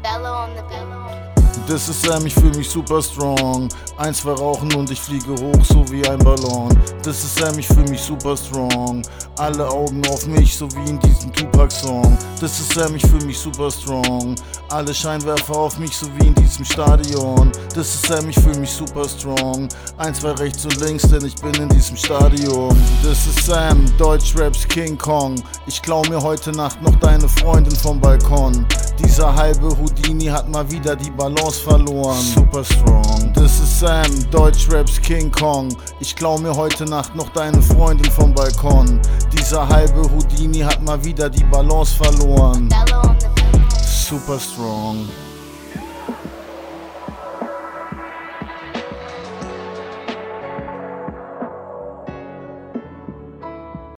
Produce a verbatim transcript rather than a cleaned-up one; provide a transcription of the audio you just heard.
Bello on the beat. Das ist Sam, ich fühl mich super strong. Ein, zwei rauchen und ich fliege hoch, so wie ein Ballon. Das ist Sam, ich fühl mich super strong. Alle Augen auf mich, so wie in diesem Tupac-Song. Das ist Sam, ich fühl mich super strong. Alle Scheinwerfer auf mich, so wie in diesem Stadion. Das ist Sam, ich fühl mich super strong. Ein, zwei rechts und links, denn ich bin in diesem Stadion. Das ist Sam, Deutschraps King Kong. Ich klau mir heute Nacht noch deine Freundin vom Balkon. Dieser halbe Houdini hat mal wieder die Balance verloren. Super strong. Das ist Sam, Deutschraps King Kong. Ich klau mir heute Nacht noch deine Freundin vom Balkon. Dieser halbe Houdini hat mal wieder die Balance verloren. Bello on the beat. Super strong.